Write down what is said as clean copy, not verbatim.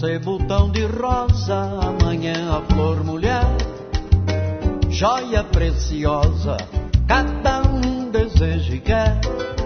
Cê botão de rosa, amanhã a flor mulher, joia preciosa, cada um deseja e quer.